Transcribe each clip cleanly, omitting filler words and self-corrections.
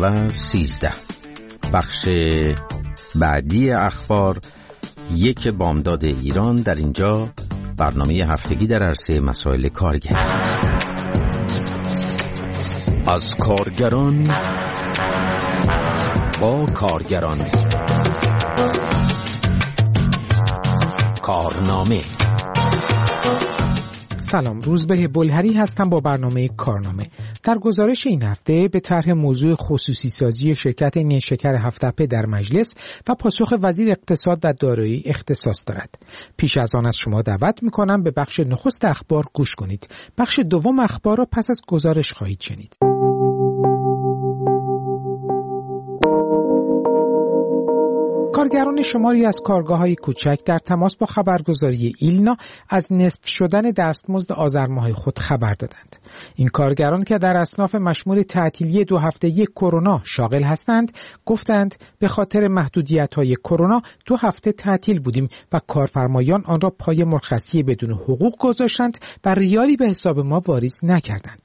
و 13. بخش بعدی اخبار یک بامداد ایران. در اینجا برنامه هفتگی در عرصه مسائل کارگر، از کارگران با کارگران، کارنامه. سلام، روزبه بلهری هستم با برنامه کارنامه. در گزارش این هفته به طرح موضوع خصوصی سازی شرکت نیشکر هفت‌تپه در مجلس و پاسخ وزیر اقتصاد و دارایی اختصاص دارد. پیش از آن از شما دعوت می‌کنم به بخش نخست اخبار گوش کنید. بخش دوم اخبار را پس از گزارش خواهید شنید. کارگران شماری از کارگاه‌های کوچک در تماس با خبرگزاری ایلنا از نصف شدن دستمزد آذر ماه خود خبر دادند. این کارگران که در اصناف مشمول تعطیلی 2 هفتگی کرونا شاغل هستند، گفتند به خاطر محدودیت‌های کرونا 2 هفته تعطیل بودیم و کارفرمایان آن را پای مرخصی بدون حقوق گذاشتند و ریالی به حساب ما واریز نکردند.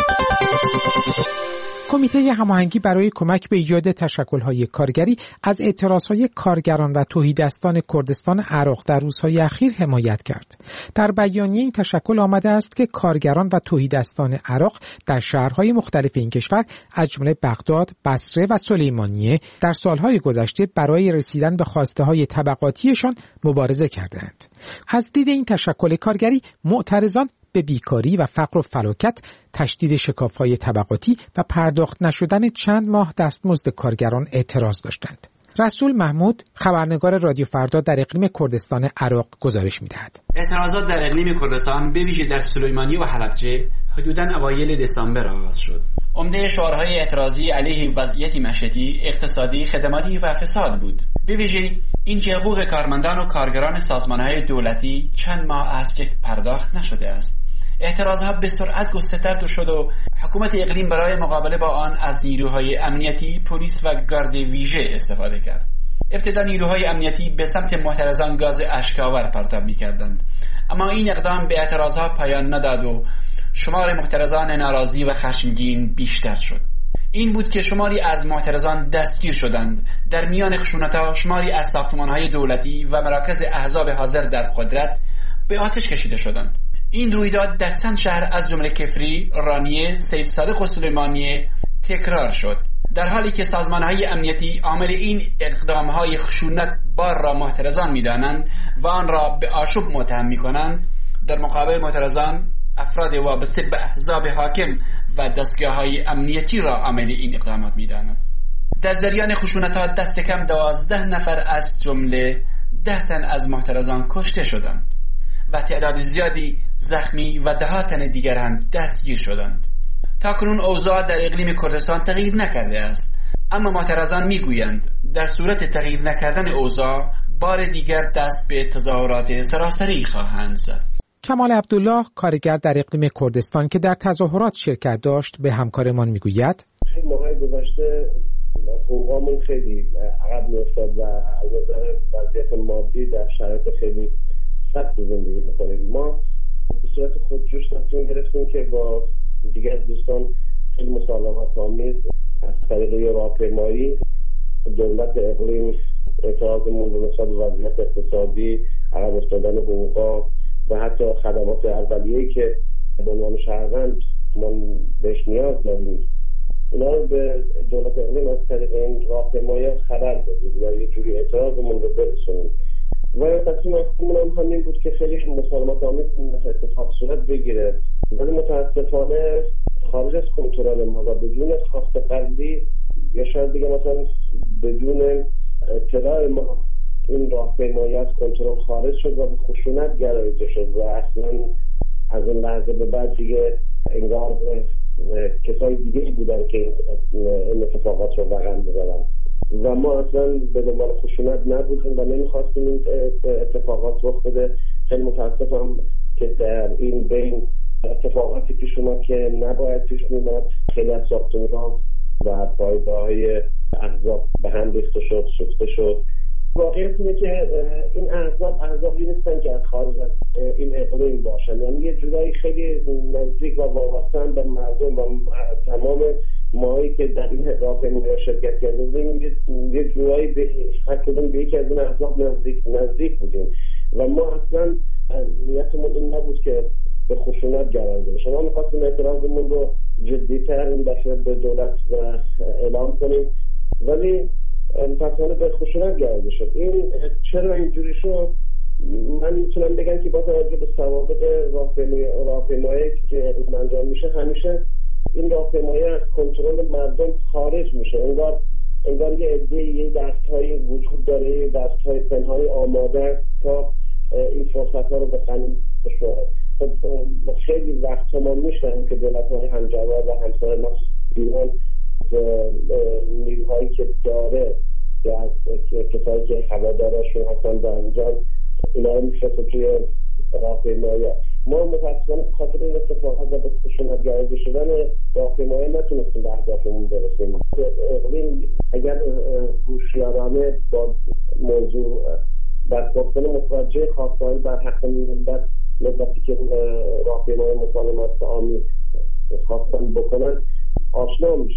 کمیته هماهنگی برای کمک به ایجاد تشکل‌های کارگری از اعتراضهای کارگران و تهیدستان کردستان عراق در روزهای اخیر حمایت کرد. در بیانیه این تشکل آمده است که کارگران و تهیدستان عراق در شهرهای مختلف این کشور از جمله بغداد، بصره و سلیمانیه در سالهای گذشته برای رسیدن به خواسته‌های طبقاتیشان مبارزه کردند. از دید این تشکل کارگری، معترضان به بیکاری و فقر و فلاکت، تشدید شکاف‌های طبقاتی و پرداخت نشدن چند ماه دستمزد کارگران اعتراض داشتند. رسول محمود، خبرنگار رادیو فردا در اقلیم کردستان عراق گزارش می‌دهد. اعتراضات در اقلیم کردستان به ویژه در سلیمانیه و حلبچه حدوداً اوایل دسامبر آغاز شد. عمده شعارهای اعتراضی علیه وضعیت معیشتی، اقتصادی، خدماتی و فساد بود. به ویژه اینکه حقوق کارمندان و کارگران سازمان‌های دولتی چند ماه است که پرداخت نشده است. اعتراضها به سرعت گسترده شد و حکومت اقلیم برای مقابله با آن از نیروهای امنیتی، پلیس و گارد ویژه استفاده کرد. ابتدا نیروهای امنیتی به سمت معترضان گاز اشک‌آور پرتاب می‌کردند، اما این اقدام به اعتراضها پایان نداد و شمار معترضان ناراضی و خشمگین بیشتر شد. این بود که شماری از معترضان دستگیر شدند. در میان خشونت‌ها شماری از ساختمان‌های دولتی و مراکز احزاب حاضر در قدرت به آتش کشیده شدند. این رویداد در چند شهر از جمله کفری، رانیه، سید صادق و سلیمانیه تکرار شد، در حالی که سازمان‌های امنیتی عامل این اقدام‌های خشونت بار را معترضان می‌دانند و آن را به آشوب متهم می‌کنند. در مقابل معترضان، افراد وابسته به احزاب حاکم و دستگاه‌های امنیتی را عامل این اقدامات می‌دانند. در جریان خشونت‌ها دست کم 12 نفر از جمله 10 تن از معترضان کشته شدند و تعداد زیادی زخمی و 10 تن دیگر هم دستگیر شدند. تاکنون اوضاع در اقلیم کردستان تغییر نکرده است، اما معترضان میگویند در صورت تغییر نکردن اوضاع بار دیگر دست به تظاهرات سراسری خواهند زد. کمال عبدالله، کارگر در اقلیم کردستان که در تظاهرات شرکت داشت، به همکارمان میگوید ماهای گذشته حقوقامون خیلی عقب میافتاد و از نظر وضعیت مادی در شرایط خیلی سخت زندگی میکنیم. ما به صورت خودجوش تصمیم گرفتیم که با دیگر دوستان خیلی مسالمت آمیز از طریق راهپیمایی دولت اقلیم اعتراضمون به نسبت وضعیت اقتصادی، عقب افتادن حقوقا و حتی خدمات اولیه‌ای که به عنوان شهروند ما بهش نیاز داریم، اونا رو به دولت اقلیم از طریق این راهپیمایی خبر بدیم و یه جوری اعتراضمون رو برسونیم. و تصمیم اصلیمون هم همین بود که خیلی مسالمت آمیز اتفاق صورت بگیره، ولی متاسفانه خارج از کنترل ما و بدون خواست قبلی یا شاید دیگه مثلا بدون اطلاع ما این راهپیمایی از کنترل خارج شد و به خشونت گراییده شد و اصلا از اون لحظه به بعد دیگه انگار کسای دیگه بودن که این اتفاقات رو رقم بزنن و ما اصلا به دنبال خشونت نبودیم و نمیخواستیم این اتفاقات رخ بده. خیلی متاسفم که در این بین اتفاقاتی پیش اومد که نباید پیش میومد. خیلی از ساختمان‌ها و پایگاه‌های احزاب به هم ریخته شد، سوخته شد. واقعیت اینه که این احزابی نیستن که از خارج از این اقلیم باشن، یعنی یه جورایی خیلی نزدیک و وابسته‌اند به مردم و تمام مایی که در این راهپیمایی شرکت کرده بودیم یه جورایی به حقیقتا به یکی از این احزاب نزدیک بودیم و ما اصلا نیتمون این نبود که به خشونت گرایده بشه. ما می‌خواستیم اعتراضمون رو جدی‌تر این دفعه به دولت اعلام کنیم ولی متأسفانه به خشونت گرایده شد. این چرا اینجوری شد؟ من میتونم بگم که با توجه به سوابق راهپیمایی که انجام میشه همیشه این راهپیمایی از کنترل مردم خارج میشه. انگار یه عده یه دست‌هایی وجود داره، یه دست‌های پنهانی آماده است تا این فرصت‌ها رو به غنیمت بشماره. خیلی وقت ما میشنیم که دولت‌های همجوار و همسایه مخصوص ایران نیروهایی که داره یا از کسایی که هوادارشون هستن در انجام اینا رو میفرسته توی راهپیمایی. ما متاسفانه خاطر این اتفاقات و به خشونت گرایده شدن راهپیمایی نتونستیم به اهدافمون برسیم. اگر هوشیارانه با موضوع برخورد کنیم متوجه خواسته‌های بر حق ملت مدتی که راهپیمایی مسالمت عامی خواستن بکنن آشنا میشه.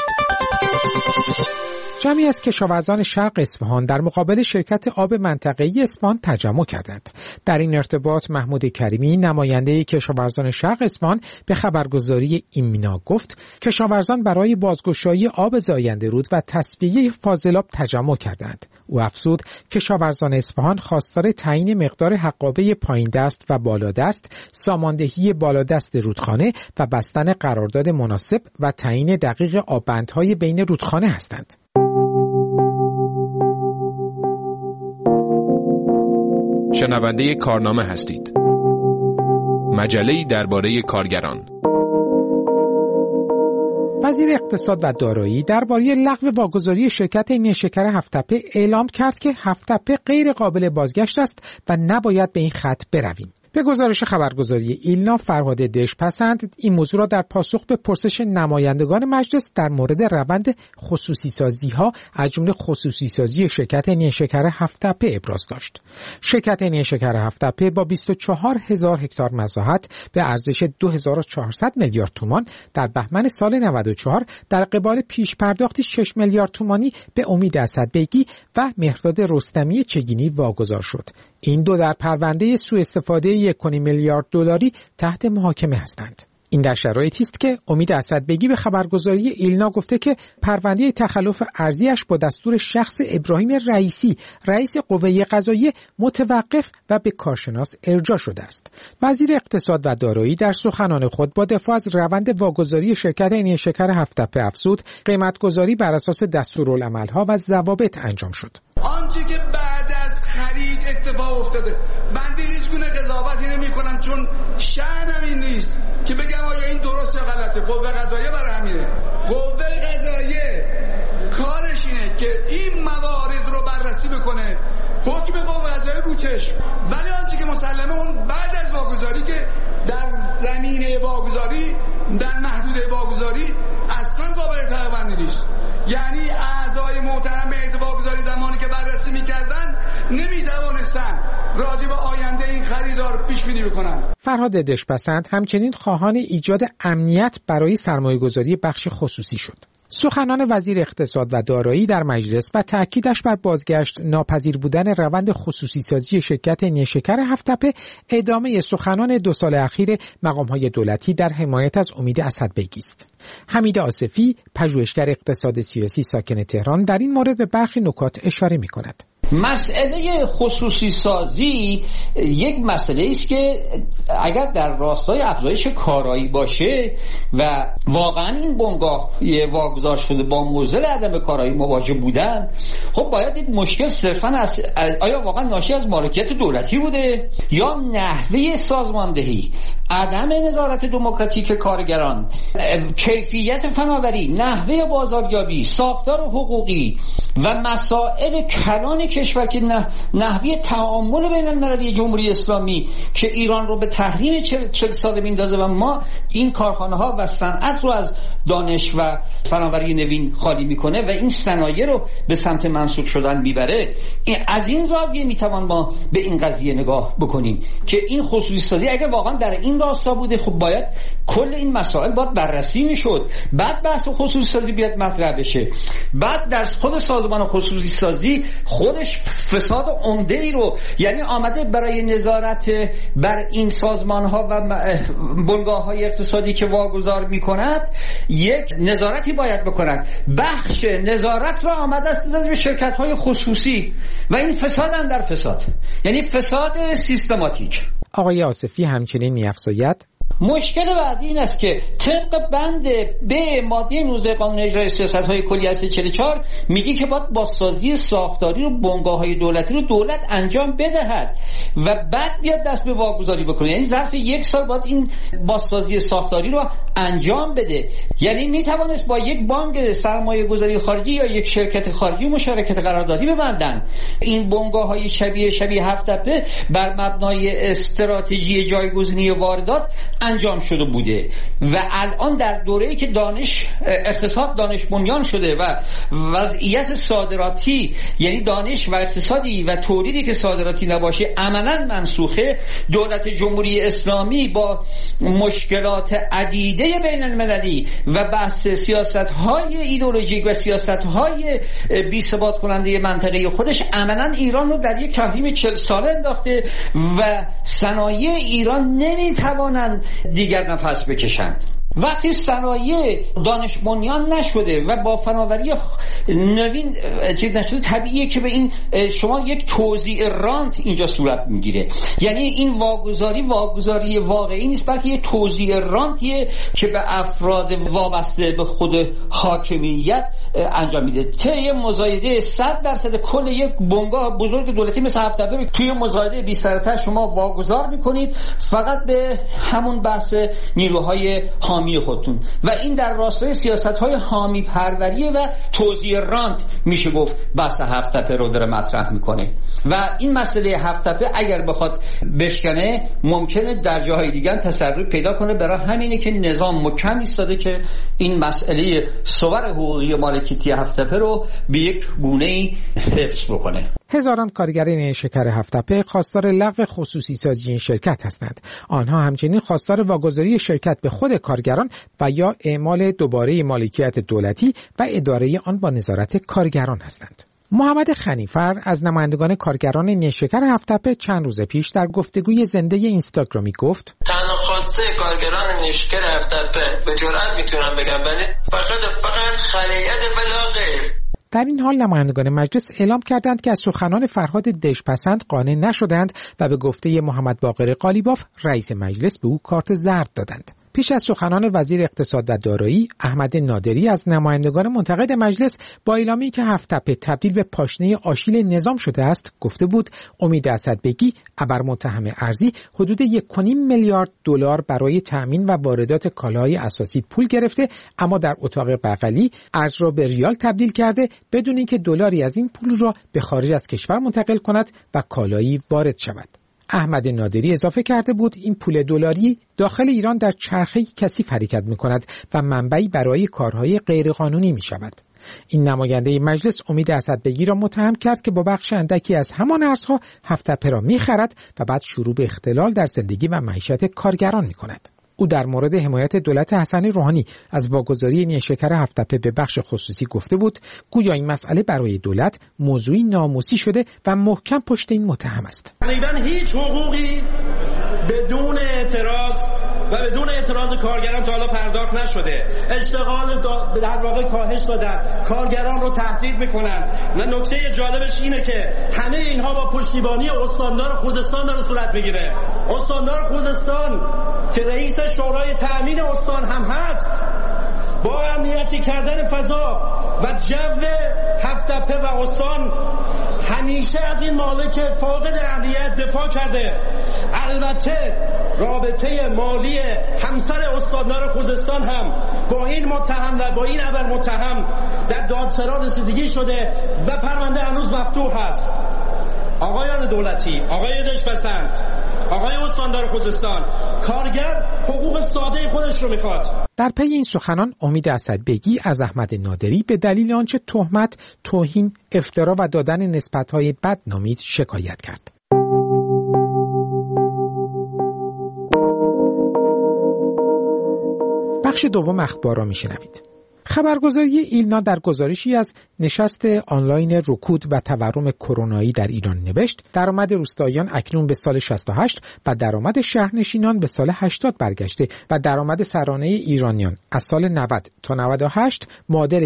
جمعی از کشاورزان شرق اصفهان در مقابل شرکت آب منطقه‌ای اصفهان تجمع کردند. در این ارتباط محمود کریمی نماینده کشاورزان شرق اصفهان به خبرگزاری ایمنا گفت کشاورزان برای بازگشایی آب زاینده رود و تصفیه فاضلاب تجمع کردند. او افزود کشاورزان اصفهان خواستار تعیین مقدار حقابه پایین دست و بالا دست، ساماندهی بالا دست رودخانه و بستن قرارداد مناسب و تعیین دقیق آببندهای بین رودخانه هستند. شنونده کارنامه هستید. مجله‌ای درباره کارگران. وزیر اقتصاد و دارایی درباره لغو واگذاری شرکت نیشکر هفت‌تپه اعلام کرد که هفت‌تپه غیر قابل بازگشت است و نباید به این خط برویم. به گزارش خبرگزاری ایلنا فرهاد دژپسند این موضوع را در پاسخ به پرسش نمایندگان مجلس در مورد روند خصوصی سازی ها از جمله خصوصی سازی شرکت نیشکر هفت‌تپه ابراز داشت. شرکت نیشکر هفت‌تپه با 24,000 هکتار مساحت به ارزش 2,400 میلیارد تومان در بهمن سال 94 در قبال پیش پرداختی 6 میلیارد تومانی به امید اسدبیگی و مهرداد رستمی چگینی واگذار شد. این دو در پرونده سوء استفاده 1.5 میلیارد دلاری تحت محاکمه هستند. این در شرایطی است که امید اسدبیگی به خبرگزاری ایلنا گفته که پرونده تخلف ارضیش با دستور شخص ابراهیم رئیسی رئیس قوه قضاییه متوقف و به کارشناس ارجاع شده است. وزیر اقتصاد و دارایی در سخنان خود با دفاع از روند واگذاری شرکت نیشکر هفت‌تپه افزود قیمت‌گذاری بر اساس دستورالعمل‌ها و ضوابط انجام شد. آنچه که بعد از خرید اتفاق افتاده بنده هیچ گونه قضاوتی نمی‌کنم چون شأنم این نیست که بگم آیا این درست یا غلطه. قوه قضاییه برای همینه. قوه قضاییه کارش اینه که این موارد رو بررسی بکنه، حکم قوه قضاییه رو چشم. ولی آنچه که مسلمه اون بعد از واگذاری که در زمینه واگذاری در محدوده واگذاری اصلا قابل تغییر نیست. یعنی اعضای محترم هیئت واگذاری زمانی که بررسی می‌کردن نمی‌توانستن راجع به آینده این خریدار پیش بینی بکنن. فرهاد دژپسند همچنین خواهان ایجاد امنیت برای سرمایه‌گذاری بخش خصوصی شد. سخنان وزیر اقتصاد و دارایی در مجلس و تأکیدش بر بازگشت ناپذیر بودن روند خصوصی سازی شرکت نیشکر هفت‌تپه ادامه سخنان 2 سال اخیر مقام‌های دولتی در حمایت از امید اسدبیگی است. حمید آصفی پژوهشگر اقتصاد سیاسی ساکن تهران در این مورد به برخی نکات اشاره می‌کند. مسئله خصوصی سازی یک مسئله است که اگر در راستای افزایش کارایی باشه و واقعا این بنگاه واگذار شده با معضل عدم کارایی مواجه بودن، خب باید این مشکل صرفا آیا واقعا ناشی از مالکیت دولتی بوده یا نحوه سازماندهی، عدم نظارت دموکراتیک کارگران، کیفیت فناوری، نحوه بازاریابی، ساختار حقوقی و مسائل کلان کشور که نحوه تعامل بین المللی جمهوری اسلامی که ایران رو به تحریم 40 ساله میندازه و ما این کارخانه ها و صنعت رو از دانش و فناوری نوین خالی میکنه و این صنایع رو به سمت منسوخ شدن میبره، از این زاویه میتوان ما به این قضیه نگاه بکنیم که این خصوصی سازی اگر واقعا در این راستا بوده، خب باید کل این مسائل باید بررسی میشد، بعد بحث خصوصی سازی بیاد مطرح بشه. بعد در خود سازمان خصوصی سازی خودش فساد عمده‌ای رو، یعنی آمده برای نظارت بر این سازمان ها و بنگاه های اقتصادی که واگذار میکند یک نظارتی باید بکنند، بخش نظارت را آمده است به شرکت های خصوصی و این فساد اندر فساد، یعنی فساد سیستماتیک. آقای آصفی همچنین می‌افزاید مشکل بعدی این است که طبق بند به ماده 19 قانون اجرای سیاست‌های کلی اصل 44 میگه که باید بازسازی ساختاری رو بنگاه‌های دولتی رو دولت انجام بدهد و بعد بیاد دست به واگذاری بکنه، یعنی ظرف 1 سال باید این بازسازی ساختاری رو انجام بده. یعنی میتوانست با یک بانک سرمایه‌گذاری خارجی یا یک شرکت خارجی مشارکت قراردادی ببندن. این بنگاه‌های شبیه هفت تپه بر مبنای استراتژی جایگزینی واردات انجام شده بوده و الان در دوره‌ای که اقتصاد دانش بنیان شده و وضعیت صادراتی، یعنی دانش و اقتصادی و تولیدی که صادراتی نباشه عملاً منسوخه، دولت جمهوری اسلامی با مشکلات عدیده بین المللی و بحث سیاست‌های ایدئولوژیک و سیاست‌های بی‌ثبات کننده منطقه خودش عملاً ایران رو در یک تحریم 40 ساله انداخته و صنایع ایران نمی‌توانند دیگر نفس بکشند. وقتی صنایع دانش بنیان نشده و با فناوری نوین چیز نشده، طبیعیه که به این شما یک توزیع رانت اینجا صورت میگیره. یعنی این واگذاری واقعی نیست، بلکه یک توزیع رانتیه که به افراد وابسته به خود حاکمیت انجام میده. طی مزایده 100% کل یک بنگاه بزرگ دولتی مثل هفت تپه توی مزایده بی سر شما واگذار میکنید فقط به همون بحث نیروهای حامی خودتون و این در راستای سیاست‌های حامی پروریه و توزیع رانت میشه گفت بحث هفت تپه رو داره مطرح میکنه و این مسئله هفت تپه اگر بخواد بشکنه ممکنه در جاهای دیگر تسری پیدا کنه. برای همینه که نظام محکم ایستاده که این مسئله صور حقوقی مالکیتی هفت تپه رو به یک گونه‌ای حفظ بکنه. هزاران کارگر نیشکر هفت تپه خواستار لغو خصوصی سازی این شرکت هستند. آنها همچنین خواستار واگذاری شرکت به خود کارگران و یا اعمال دوباره مالکیت دولتی و اداره آن با نظارت کارگران هستند. محمد خنیفر از نمایندگان کارگران نیشکر هفت تپه چند روز پیش در گفتگوی زنده اینستاگرامی گفت: تنها خواسته کارگران نیشکر هفت تپه به جرئت میتونم بگم فقط خلیت بلا غیر. در این حال نمایندگان مجلس اعلام کردند که از سخنان فرهاد دژپسند قانع نشدند و به گفته محمد باقر قالیباف رئیس مجلس به او کارت زرد دادند. پیش از سخنان وزیر اقتصاد و دارایی احمد نادری از نمایندگان منتقد مجلس با اعلامی که هفت تپه تبدیل به پاشنه آشیل نظام شده است گفته بود امید اسدبگی ابرمتهم ارزی حدود 1.5 میلیارد دلار برای تأمین و واردات کالاهای اساسی پول گرفته، اما در اتاق بغلی ارز را به ریال تبدیل کرده بدون اینکه دلاری از این پول را به خارج از کشور منتقل کند و کالایی وارد شود. احمد نادری اضافه کرده بود این پول دلاری داخل ایران در چرخه‌ای کثیف حرکت می‌کند و منبعی برای کارهای غیرقانونی می‌شود. این نماینده مجلس امید اسدبگی را متهم کرد که با بخش اندکی از همان ارزها هفت تپه را می‌خرد و بعد شروع به اختلال در زندگی و معیشت کارگران می‌کند. او در مورد حمایت دولت حسن روحانی از واگذاری نیشکر هفت تپه به بخش خصوصی گفته بود گویا این مسئله برای دولت موضوعی ناموسی شده و محکم پشت این متهم است. تقریبا هیچ حقوقی بدون اعتراض و بدون اعتراض کارگران تا حالا پرداخت نشده. اشتغال در واقع کاهش دادن، کارگران رو تهدید میکنن و نکته جالبش اینه که همه اینها با پشتیبانی استاندار خوزستان داره صورت میگیره. استاندار خوزستان که رئیس شورای تأمین استان هم هست با امنیتی کردن فضا و جو هفت تپه و استان همیشه از این مالک فاقد اهلیت دفاع کرده. البته رابطه مالی همسر استاندار خوزستان هم با این متهم و با این ابر متهم در دادسرا رسیدگی شده و پرونده هنوز مفتوح هست. آقایان دولتی، آقای دژپسند، آقای استاندار خوزستان، کارگر حقوق ساده خودش رو میخواد. در پی این سخنان امید اسدبگی از احمد نادری به دلیل آنچه تهمت، توهین، افترا و دادن نسبت‌های بد نامید شکایت کرد. بخش دوم اخبار را میشنوید. خبرگزاری ایلنا در گزارشی از نشست آنلاین رکود و تورم کرونایی در ایران نوشت درآمد روستاییان اکنون به سال 68 و درآمد شهرنشینان به سال 80 برگشته و درآمد سرانه ایرانیان از سال 90 تا 98 معادل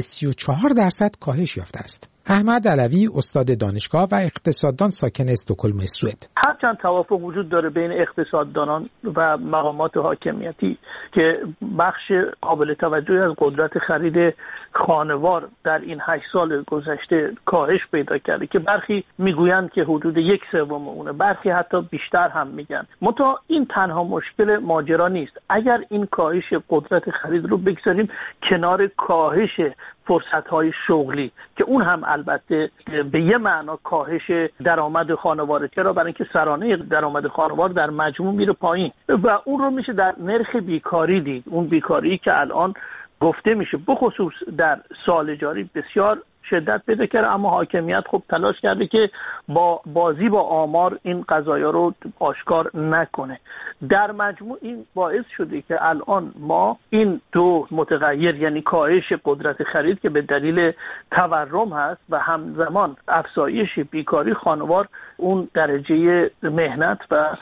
34% کاهش یافته است. احمد علوی استاد دانشگاه و اقتصاددان ساکن استکهلم سوئد: هرچند توافق وجود داره بین اقتصاددانان و مقامات حاکمیتی که بخش قابل توجهی از قدرت خرید خانوار در این 8 سال گذشته کاهش پیدا کرده که برخی میگویند که حدود 1/3 اونه، برخی حتی بیشتر هم میگن. منتها این تنها مشکل ماجرا نیست. اگر این کاهش قدرت خرید رو بگذاریم کنار کاهش فرصت‌های شغلی که اون هم البته به یه معنا کاهش درآمد خانوار، چرا؟ برای اینکه سرانه درآمد خانوار در مجموع میره پایین و اون رو میشه در نرخ بیکاری دید. اون بیکاری که الان گفته میشه بخصوص در سال جاری بسیار شدت پیدا کرده، اما حاکمیت خب تلاش کرده که با بازی با آمار این قضایا رو آشکار نکنه. در مجموع این باعث شده که الان ما این دو متغیر، یعنی کاهش قدرت خرید که به دلیل تورم هست و همزمان افزایش بیکاری خانوار، اون درجه مهنت و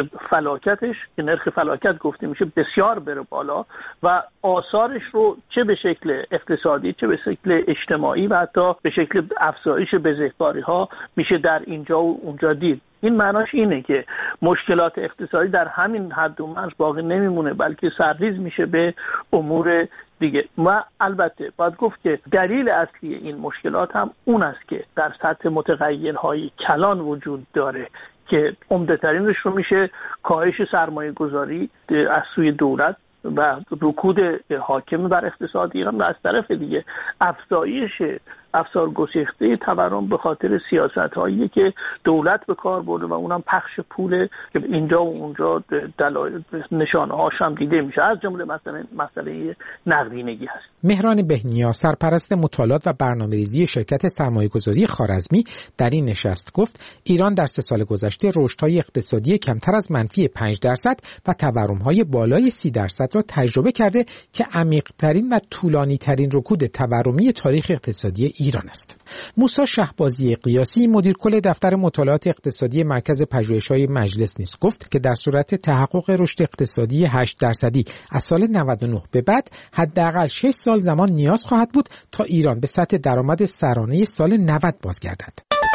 فلاکتش که نرخ فلاکت گفته میشه بسیار بره بالا و آثارش رو چه به شکل اقتصادی چه به شکل اجتماعی و حتی به شکل افزایش بزهکاری ها میشه در اینجا و اونجا دید. این معناش اینه که مشکلات اقتصادی در همین حد و مرز باقی نمیمونه، بلکه سرریز میشه به امور دیگه. و البته باید گفت که دلیل اصلی این مشکلات هم اون است که در سطح متغیرهای کلان وجود داره که عمده ترینش رو میشه کاهش سرمایه گذاری از سوی دولت و رکود حاکم بر اقتصاد ایران و از طرف دیگه افزایش افزار گسیخته تورم به خاطر سیاست‌هایی که دولت به کار برده و اونم پخش پول که اینجا و اونجا دلایل نشانه‌هاش هم دیده میشه، از جمله مثلا مسئله نقدینگی هست. مهران بهنیا سرپرست مطالعات و برنامه‌ریزی شرکت سرمایه‌گذاری خوارزمی در این نشست گفت ایران در 3 سال گذشته رشدهای اقتصادی کمتر از منفی 5% و تورم‌های بالای 30% را تجربه کرده که عمیق‌ترین و طولانی‌ترین رکود تورمی تاریخ اقتصادی ایران است. موسی شهبازی قیاسی مدیر کل دفتر مطالعات اقتصادی مرکز پژوهش‌های مجلس نیز گفت که در صورت تحقق رشد اقتصادی 8% از سال 99 به بعد حداقل 6 سال زمان نیاز خواهد بود تا ایران به سطح درآمد سرانه سال 90 بازگردد.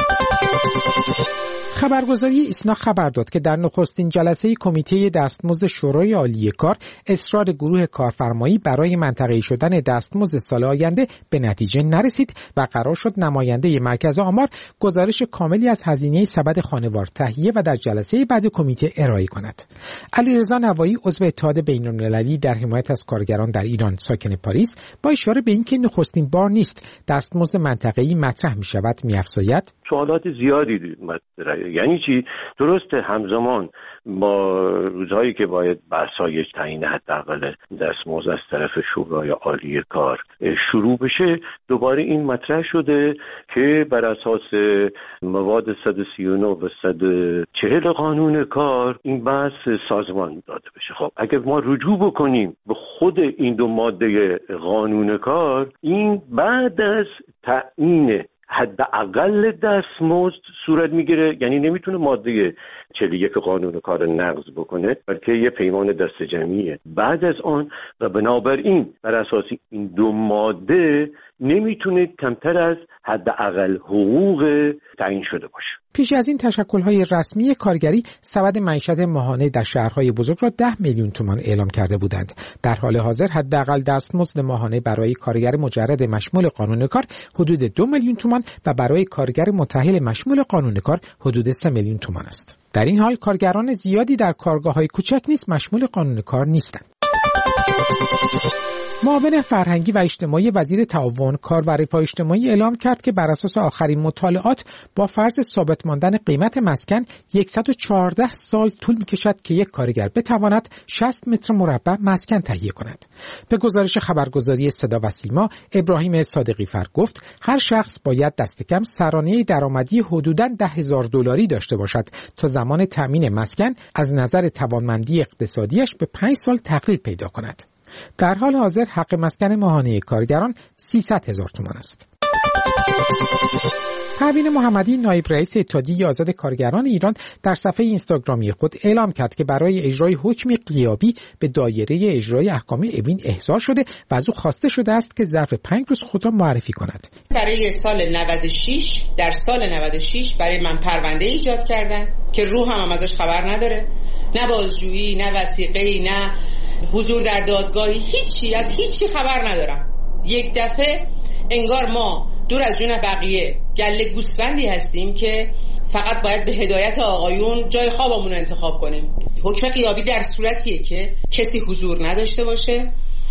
خبرگزاری ایسنا خبر داد که در نخستین جلسه کمیته دستمزد شورای عالی کار اصرار گروه کارفرمایی برای منطقه‌ای شدن دستمزد سال آینده به نتیجه نرسید و قرار شد نماینده مرکز آمار گزارش کاملی از هزینه سبد خانوار تهیه و در جلسه بعد کمیته ارائه کند. علیرضا نوایی عضو اتحاد بین‌المللی در حمایت از کارگران در ایران ساکن پاریس با اشاره به اینکه نخستین بار نیست دستمزد منطقه‌ای مطرح می‌شود می‌افزاید سوالات زیادی مطرحه. یعنی چی؟ درسته همزمان با روزهایی که باید بحث‌های تعیین حداقل دستمزد از طرف شورای عالی کار شروع بشه، دوباره این مطرح شده که بر اساس مواد 139 و 140 قانون کار این بحث سازمان داده بشه. خب اگر ما رجوع بکنیم به خود این دو ماده قانون کار، این بعد از تعیین حداقل دستمزد صورت میگیره، یعنی نمیتونه ماده 41 قانون کار نقض بکنه، بلکه یه پیمان دست جمعیه بعد از آن و بنابراین بر اساس این دو ماده نمیتونه کمتر از حداقل حقوق تعیین شده باشه. پیش از این تشکل‌های رسمی کارگری سبد معیشت ماهانه در شهرهای بزرگ را 10 میلیون تومان اعلام کرده بودند. در حال حاضر حداقل دستمزد ماهانه برای کارگر مجرد مشمول قانون کار حدود 2 میلیون تومان و برای کارگر متأهل مشمول قانون کار حدود 3 میلیون تومان است. در این حال کارگران زیادی در کارگاه‌های کوچک نیز مشمول قانون کار نیستند. معاون فرهنگی و اجتماعی وزیر تعاون، کار و رفاه اجتماعی اعلام کرد که بر اساس آخرین مطالعات با فرض ثابت ماندن قیمت مسکن 114 سال طول می‌کشد که یک کارگر بتواند 60 متر مربع مسکن تهیه کند. به گزارش خبرگزاری صدا و سیما، ابراهیم صادقی فر گفت هر شخص باید دست کم سرانه درآمدی حدوداً $10,000 داشته باشد تا زمان تأمین مسکن از نظر توانمندی اقتصادیش به 5 سال تقلیل پیدا کند. در حال حاضر حق مسکن ماهانه کارگران 300,000 تومان است. پروین محمدی، نایب رئیس اتحادیه آزاد کارگران ایران، در صفحه اینستاگرامی خود اعلام کرد که برای اجرای حکم غیابی به دایره اجرای احکام اوین احضار شده و از او خواسته شده است که ظرف 5 روز خود را معرفی کند. برای سال 96 در سال 96 برای من پرونده ایجاد کردن که روحم ازش خبر نداره، نه بازجویی، نه وثیقه‌ای، نه حضور در دادگاهی، هیچی از هیچی خبر ندارم. یک دفعه انگار ما دور از جون بقیه گله گوسفندی هستیم که فقط باید به هدایت آقایون جای خوابمون رو انتخاب کنیم. حکم غیابی در صورتیه که کسی حضور نداشته باشه،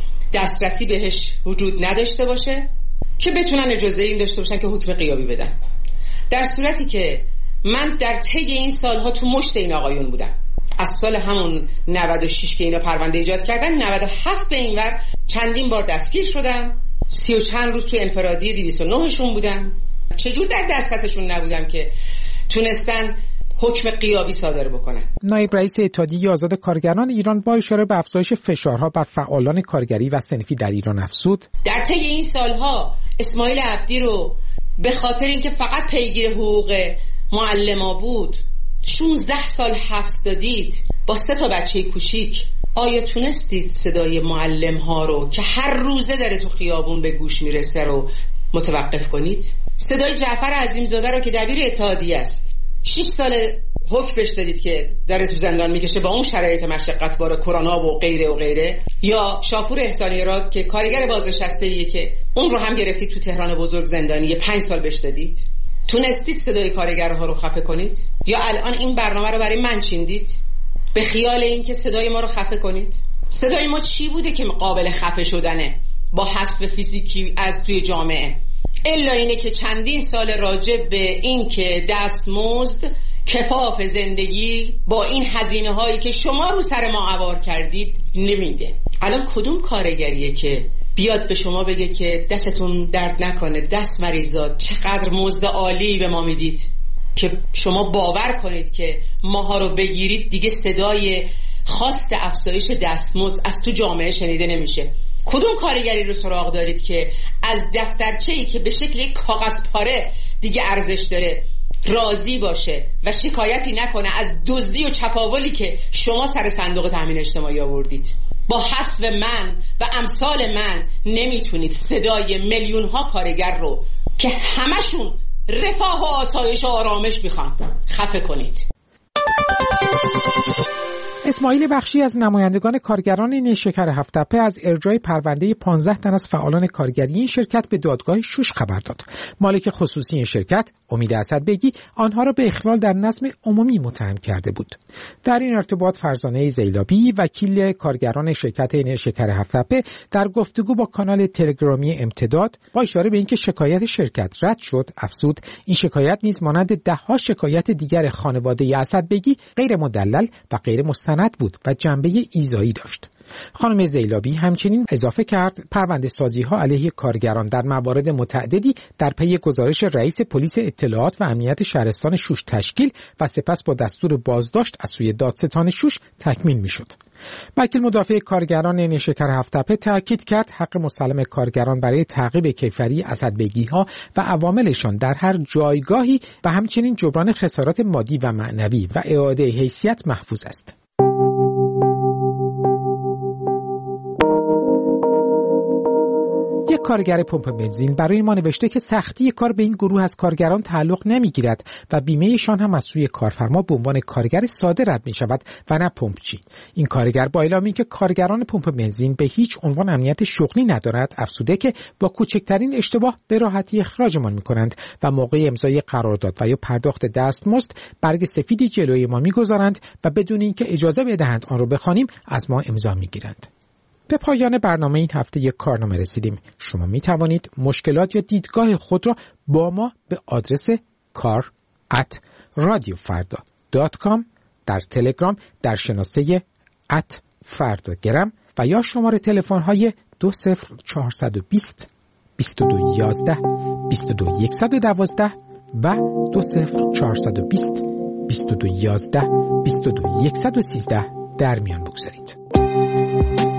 دسترسی بهش وجود نداشته باشه که بتونن اجازه این داشته باشن که حکم غیابی بدن. در صورتی که من در طی این سالها تو مشت این آقایون بودم. از سال همون 96 که اینا پرونده ایجاد کردن 97 به این ور چندین بار دستگیر شدم، 30 و چند روز تو انفرادی 209شون بودم. چجور در دسترسشون نبودم که تونستن حکم غیابی صادر بکنن. نایب رئیس اتحادیه آزاد کارگران ایران با اشاره به افزایش فشارها بر فعالان کارگری و صنفی در ایران افزود: در طی این سالها اسماعیل عبدی رو به خاطر اینکه فقط پیگیر حقوق معلما بود 16 سال حبس دادید با 3 بچه کوچیک. آیا تونستید صدای معلم ها رو که هر روزه داره تو خیابون به گوش میرسه رو متوقف کنید؟ صدای جعفر عظیمزاده رو که دبیر اتحادیه است 6 سال حکم بهش دادید که داره تو زندان میکشه با اون شرایط مشقتبار کرونا و غیره و غیره؟ یا شاپور احسانی را که کارگر بازنشسته‌ایه که اون رو هم گرفتید تو تهران بزرگ زندانی 5 سال بهش دادید؟ تونستید صدای کارگرها رو خفه کنید؟ یا الان این برنامه رو برای من چیندید به خیال این که صدای ما رو خفه کنید؟ صدای ما چی بوده که قابل خفه شدنه با حذف فیزیکی از توی جامعه؟ الا اینه که چندین سال راجع به این که دستمزد کفاف زندگی با این هزینه هایی که شما رو سر ما عوار کردید نمیده. الان کدوم کارگریه که بیاد به شما بگه که دستتون درد نکنه، دست مریضات، چقدر مزد عالی به ما میدید که شما باور کنید که ماها رو بگیرید دیگه صدای خواست افزایش دستمزد از تو جامعه شنیده نمیشه؟ کدوم کارگری رو سراغ دارید که از دفترچه‌ای که به شکل یک کاغذ پاره دیگه ارزش داره راضی باشه و شکایتی نکنه از دزدی و چپاولی که شما سر صندوق تامین اجتماعی آوردید؟ با حذف من و امثال من نمیتونید صدای میلیون ها کارگر رو که همشون رفاه و آسایش و آرامش میخوان خفه کنید. اسماعیل بخشی از نمایندگان کارگران نیشکر هفت‌تپه از ارجاع پرونده 15 تن از فعالان کارگری این شرکت به دادگاه شوش خبر داد. مالک خصوصی این شرکت، امید اسدبگی، آنها را به اخلال در نظم عمومی متهم کرده بود. در این ارتباط فرزانه زیلابی، وکیل کارگران شرکت نیشکر هفت‌تپه، در گفتگو با کانال تلگرامی امتداد با اشاره به اینکه شکایت شرکت رد شد، افزود این شکایت نیز مانند ده‌ها شکایت دیگر خانواده اسدبگی غیر مدلل و غیر مستند بود و جنبه ایذایی داشت. خانم زیلابی همچنین اضافه کرد پرونده سازی ها علیه کارگران در موارد متعددی در پی گزارش رئیس پلیس اطلاعات و امنیت شهرستان شوش تشکیل و سپس با دستور بازداشت از سوی دادستان شوش تکمیل میشد. وکیل مدافع کارگران نیشکر هفت‌تپه تاکید کرد حق مسلم کارگران برای تعقیب کیفری اسدبگی ها و عواملشان در هر جایگاهی و همچنین جبران خسارات مادی و معنوی و اعاده حیثیت محفوظ است. یک کارگر پمپ بنزین برای ما نوشته که سختی کار به این گروه از کارگران تعلق نمیگیرد و بیمه‌شان هم از سوی کارفرما به عنوان کارگر ساده رد می شود و نه پمپچی. این کارگر با اعلامی که کارگران پمپ بنزین به هیچ عنوان امنیت شغلی ندارد، افزوده که با کوچکترین اشتباه به راحتی اخراجمان می‌کنند و موقع امضای قرارداد و یا پرداخت دستمزد برگ سفیدی جلوی ما می‌گذارند و بدون اینکه اجازه بدهند آن را بخوانیم از ما امضا می‌گیرند. به پایان برنامه این هفته یک کارنامه رسیدیم. شما می توانید مشکلات یا دیدگاه خود را با ما به آدرس kar@radiofarda.com در تلگرام در شناسه @fardagram و یا شماره تلفن های 20420 2211 22112 و 20420 2211 22113 در میان بگذارید.